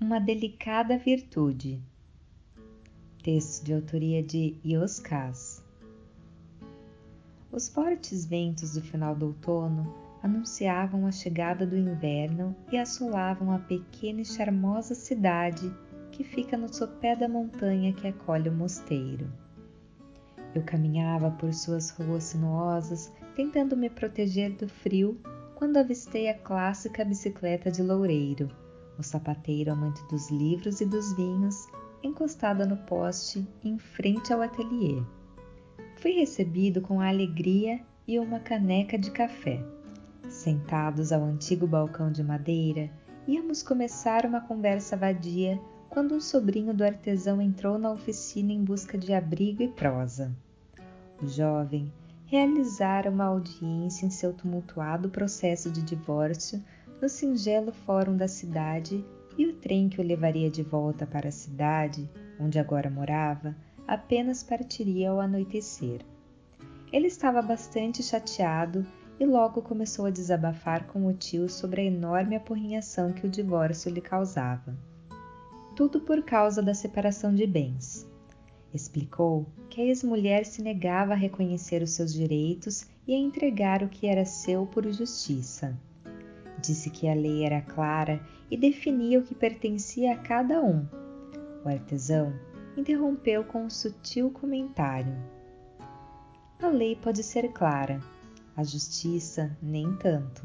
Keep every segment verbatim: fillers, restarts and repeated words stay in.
uma delicada virtude. Texto de autoria de Yoskás. Os fortes ventos do final do outono anunciavam a chegada do inverno e assolavam a pequena e charmosa cidade que fica no sopé da montanha que acolhe o mosteiro. Eu caminhava por suas ruas sinuosas, tentando me proteger do frio, quando avistei a clássica bicicleta de loureiro, o sapateiro amante dos livros e dos vinhos, encostada no poste em frente ao ateliê. Fui recebido com alegria e uma caneca de café. Sentados ao antigo balcão de madeira, íamos começar uma conversa vadia quando um sobrinho do artesão entrou na oficina em busca de abrigo e prosa. O jovem realizara uma audiência em seu tumultuado processo de divórcio no singelo fórum da cidade e o trem que o levaria de volta para a cidade, onde agora morava, apenas partiria ao anoitecer. Ele estava bastante chateado e logo começou a desabafar com o tio sobre a enorme apurrinhação que o divórcio lhe causava. Tudo por causa da separação de bens. Explicou que a ex-mulher se negava a reconhecer os seus direitos e a entregar o que era seu por justiça. Disse que a lei era clara e definia o que pertencia a cada um. O artesão interrompeu com um sutil comentário. A lei pode ser clara, a justiça nem tanto.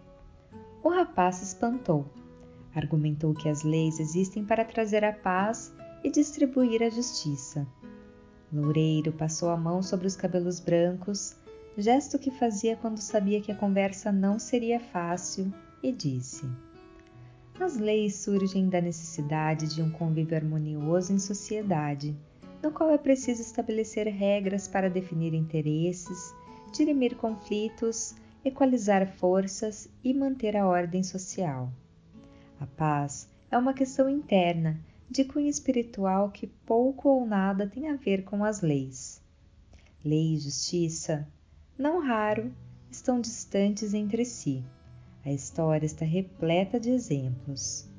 O rapaz se espantou. Argumentou que as leis existem para trazer a paz e distribuir a justiça. Loureiro passou a mão sobre os cabelos brancos, gesto que fazia quando sabia que a conversa não seria fácil, e disse: As leis surgem da necessidade de um convívio harmonioso em sociedade, no qual é preciso estabelecer regras para definir interesses, dirimir conflitos, equalizar forças e manter a ordem social. A paz é uma questão interna, de cunho espiritual que pouco ou nada tem a ver com as leis. Lei e justiça, não raro, estão distantes entre si. A história está repleta de exemplos.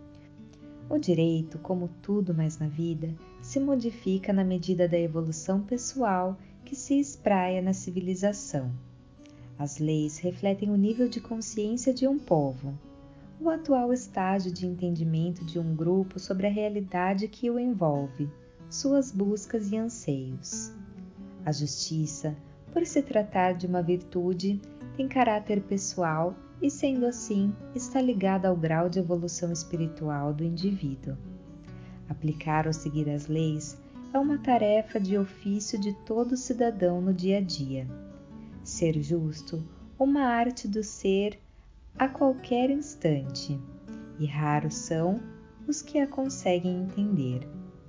O direito, como tudo mais na vida, se modifica na medida da evolução pessoal que se espraia na civilização. As leis refletem o nível de consciência de um povo, o atual estágio de entendimento de um grupo sobre a realidade que o envolve, suas buscas e anseios. A justiça, por se tratar de uma virtude, tem caráter pessoal e, sendo assim, está ligada ao grau de evolução espiritual do indivíduo. Aplicar ou seguir as leis é uma tarefa de ofício de todo cidadão no dia a dia. Ser justo, uma arte do ser a qualquer instante, e raros são os que a conseguem entender.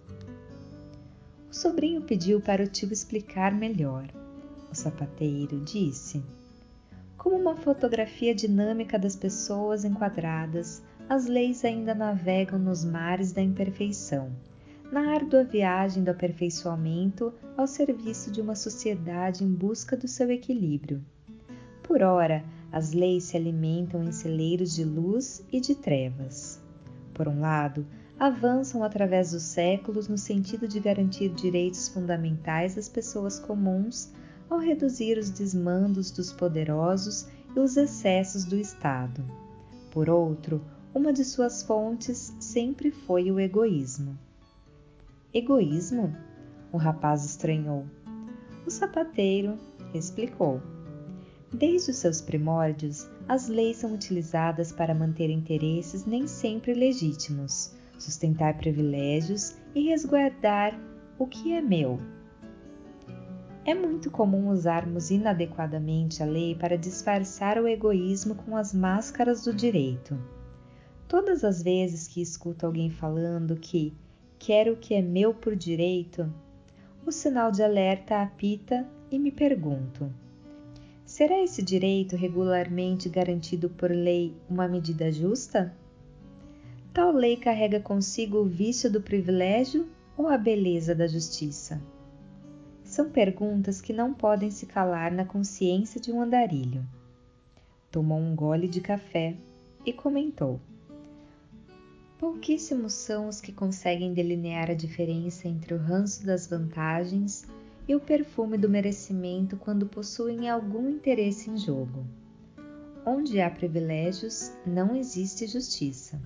O sobrinho pediu para o tio explicar melhor. O sapateiro disse: Como uma fotografia dinâmica das pessoas enquadradas, as leis ainda navegam nos mares da imperfeição, na árdua viagem do aperfeiçoamento ao serviço de uma sociedade em busca do seu equilíbrio. Por ora, as leis se alimentam em celeiros de luz e de trevas. Por um lado, avançam através dos séculos no sentido de garantir direitos fundamentais às pessoas comuns ao reduzir os desmandos dos poderosos e os excessos do Estado. Por outro, uma de suas fontes sempre foi o egoísmo. Egoísmo? O rapaz estranhou. O sapateiro explicou. Desde os seus primórdios, as leis são utilizadas para manter interesses nem sempre legítimos, sustentar privilégios e resguardar o que é meu. É muito comum usarmos inadequadamente a lei para disfarçar o egoísmo com as máscaras do direito. Todas as vezes que escuto alguém falando que quero o que é meu por direito, o sinal de alerta apita e me pergunto: será esse direito regularmente garantido por lei uma medida justa? Tal lei carrega consigo o vício do privilégio ou a beleza da justiça? São perguntas que não podem se calar na consciência de um andarilho. Tomou um gole de café e comentou: Pouquíssimos são os que conseguem delinear a diferença entre o ranço das vantagens e o perfume do merecimento quando possuem algum interesse em jogo. Onde há privilégios, não existe justiça.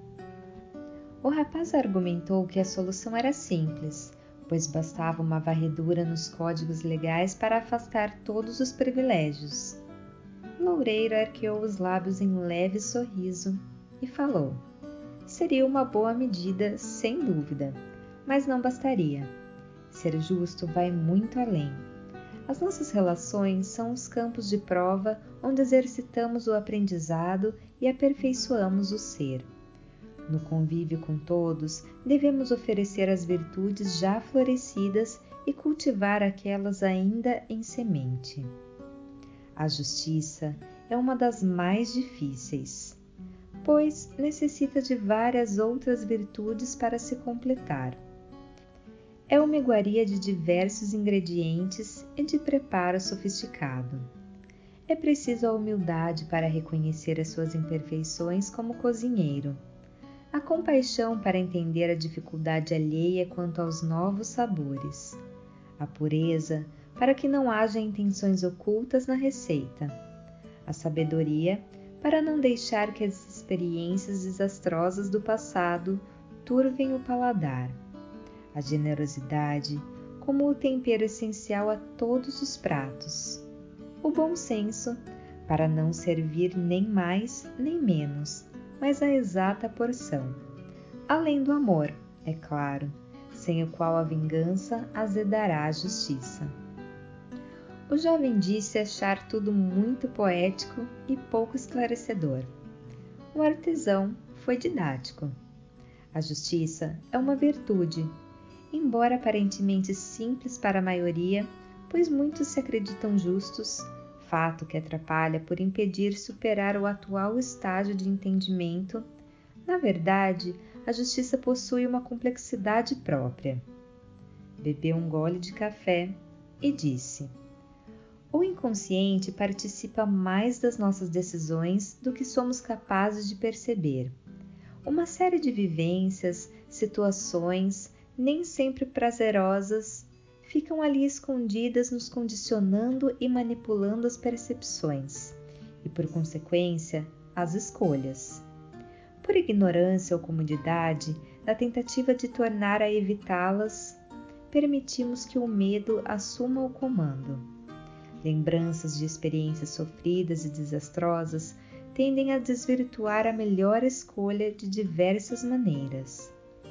O rapaz argumentou que a solução era simples, pois bastava uma varredura nos códigos legais para afastar todos os privilégios. Loureiro arqueou os lábios em leve sorriso e falou: seria uma boa medida, sem dúvida, mas não bastaria. Ser justo vai muito além. As nossas relações são os campos de prova onde exercitamos o aprendizado e aperfeiçoamos o ser. No convívio com todos, devemos oferecer as virtudes já florescidas e cultivar aquelas ainda em semente. A justiça é uma das mais difíceis, pois necessita de várias outras virtudes para se completar. É uma iguaria de diversos ingredientes e de preparo sofisticado. É preciso a humildade para reconhecer as suas imperfeições como cozinheiro, a compaixão para entender a dificuldade alheia quanto aos novos sabores, a pureza para que não haja intenções ocultas na receita, a sabedoria para não deixar que as experiências desastrosas do passado turvem o paladar, a generosidade como o tempero essencial a todos os pratos, o bom senso para não servir nem mais nem menos, mas a exata porção, além do amor, é claro, sem o qual a vingança azedará a justiça. O jovem disse achar tudo muito poético e pouco esclarecedor. O artesão foi didático. A justiça é uma virtude, embora aparentemente simples para a maioria, pois muitos se acreditam justos, fato que atrapalha por impedir superar o atual estágio de entendimento. Na verdade, a justiça possui uma complexidade própria. Bebeu um gole de café e disse: o inconsciente participa mais das nossas decisões do que somos capazes de perceber. Uma série de vivências, situações, nem sempre prazerosas, ficam ali escondidas, nos condicionando e manipulando as percepções e, por consequência, as escolhas. Por ignorância ou comodidade, na tentativa de tornar a evitá-las, permitimos que o medo assuma o comando. Lembranças de experiências sofridas e desastrosas tendem a desvirtuar a melhor escolha de diversas maneiras.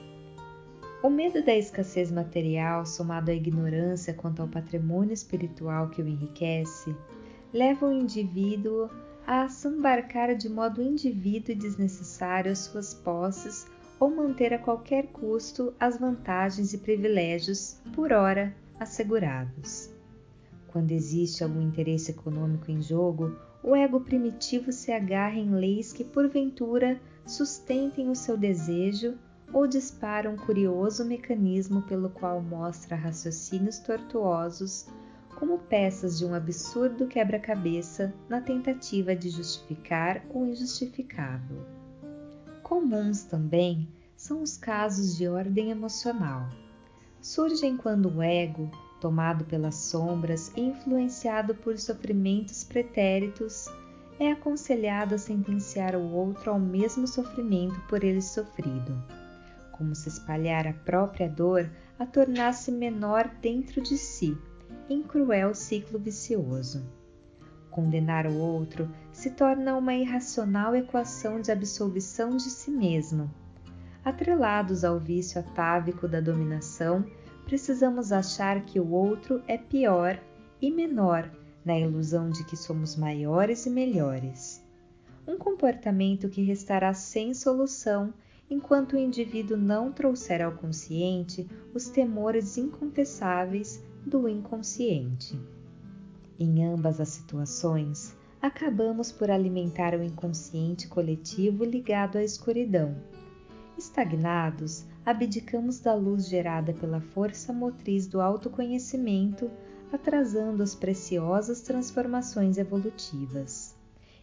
O medo da escassez material, somado à ignorância quanto ao patrimônio espiritual que o enriquece, leva o indivíduo a assambarcar de modo indivíduo e desnecessário as suas posses ou manter a qualquer custo as vantagens e privilégios, por ora, assegurados. Quando existe algum interesse econômico em jogo, o ego primitivo se agarra em leis que, porventura, sustentem o seu desejo ou dispara um curioso mecanismo pelo qual mostra raciocínios tortuosos como peças de um absurdo quebra-cabeça na tentativa de justificar o injustificável. Comuns também são os casos de ordem emocional. Surgem quando o ego, tomado pelas sombras e influenciado por sofrimentos pretéritos, é aconselhado a sentenciar o outro ao mesmo sofrimento por ele sofrido, como se espalhar a própria dor a tornasse menor dentro de si, em cruel ciclo vicioso. Condenar o outro se torna uma irracional equação de absolvição de si mesmo. Atrelados ao vício atávico da dominação, precisamos achar que o outro é pior e menor, na ilusão de que somos maiores e melhores. Um comportamento que restará sem solução enquanto o indivíduo não trouxer ao consciente os temores inconfessáveis do inconsciente. Em ambas as situações, acabamos por alimentar o inconsciente coletivo ligado à escuridão. Estagnados, abdicamos da luz gerada pela força motriz do autoconhecimento, atrasando as preciosas transformações evolutivas.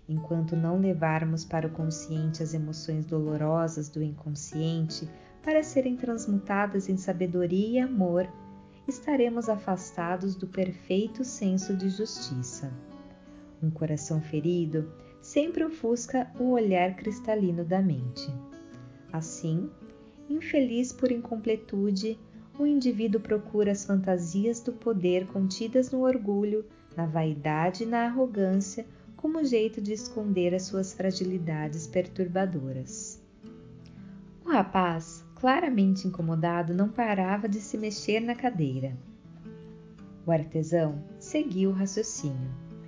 enquanto não levarmos para o consciente as emoções dolorosas do inconsciente para serem transmutadas em sabedoria e amor, estaremos afastados do perfeito senso de justiça. Um coração ferido sempre ofusca o olhar cristalino da mente. Assim, infeliz por incompletude, o indivíduo procura as fantasias do poder contidas no orgulho, na vaidade e na arrogância como jeito de esconder as suas fragilidades perturbadoras. O rapaz, claramente incomodado, não parava de se mexer na cadeira. O artesão seguiu o raciocínio.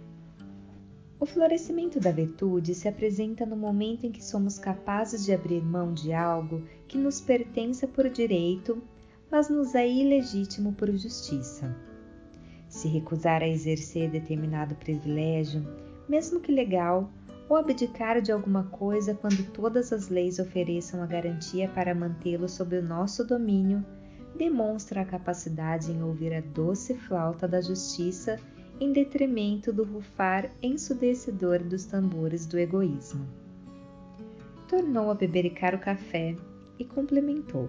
O florescimento da virtude se apresenta no momento em que somos capazes de abrir mão de algo que nos pertença por direito, mas nos é ilegítimo por justiça. Se recusar a exercer determinado privilégio, mesmo que legal, ou abdicar de alguma coisa quando todas as leis ofereçam a garantia para mantê-lo sob o nosso domínio, demonstra a capacidade em ouvir a doce flauta da justiça em detrimento do rufar ensurdecedor dos tambores do egoísmo. Tornou a bebericar o café e complementou.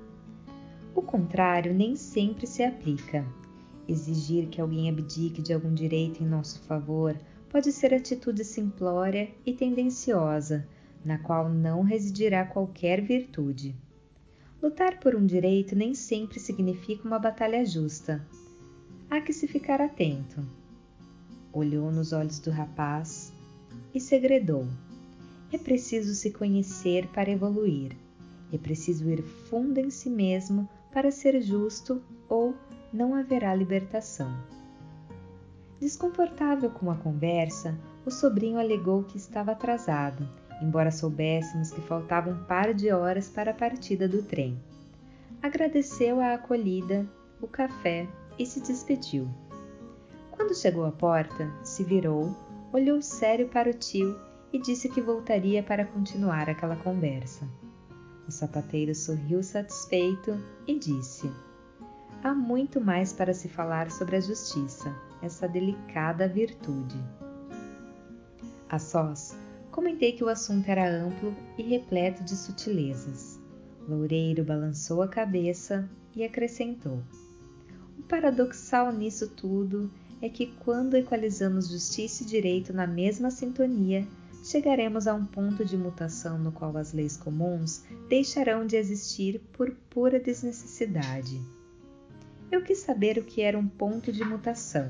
O contrário nem sempre se aplica. Exigir que alguém abdique de algum direito em nosso favor pode ser atitude simplória e tendenciosa, na qual não residirá qualquer virtude. Lutar por um direito nem sempre significa uma batalha justa. Há que se ficar atento. Olhou nos olhos do rapaz e segredou. É preciso se conhecer para evoluir. É preciso ir fundo em si mesmo para ser justo ou não haverá libertação. Desconfortável com a conversa, o sobrinho alegou que estava atrasado, embora soubéssemos que faltava um par de horas para a partida do trem. Agradeceu a acolhida, o café e se despediu. Quando chegou à porta, se virou, olhou sério para o tio e disse que voltaria para continuar aquela conversa. O sapateiro sorriu satisfeito e disse: há muito mais para se falar sobre a justiça, essa delicada virtude. A sós, comentei que o assunto era amplo e repleto de sutilezas. Loureiro balançou a cabeça e acrescentou: o paradoxal nisso tudo é que quando equalizamos justiça e direito na mesma sintonia, chegaremos a um ponto de mutação no qual as leis comuns deixarão de existir por pura desnecessidade. Eu quis saber o que era um ponto de mutação.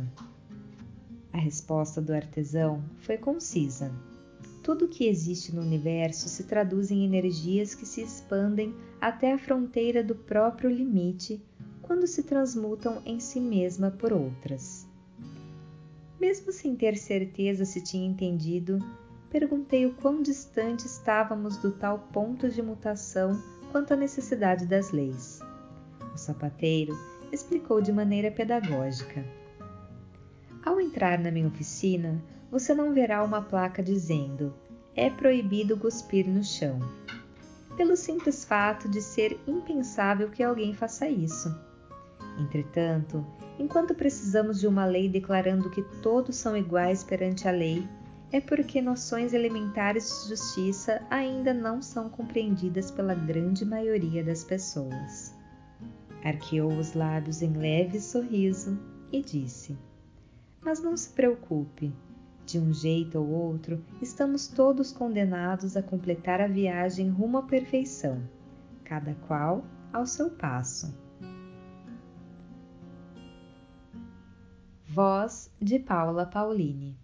A resposta do artesão foi concisa. Tudo o que existe no universo se traduz em energias que se expandem até a fronteira do próprio limite quando se transmutam em si mesma por outras. Mesmo sem ter certeza se tinha entendido, perguntei o quão distante estávamos do tal ponto de mutação quanto à necessidade das leis. O sapateiro explicou de maneira pedagógica. Ao entrar na minha oficina, você não verá uma placa dizendo: é proibido cuspir no chão, pelo simples fato de ser impensável que alguém faça isso. Entretanto, enquanto precisamos de uma lei declarando que todos são iguais perante a lei, é porque noções elementares de justiça ainda não são compreendidas pela grande maioria das pessoas. Arqueou os lábios em leve sorriso e disse: mas não se preocupe, de um jeito ou outro estamos todos condenados a completar a viagem rumo à perfeição, cada qual ao seu passo. Voz de Paula Paulini.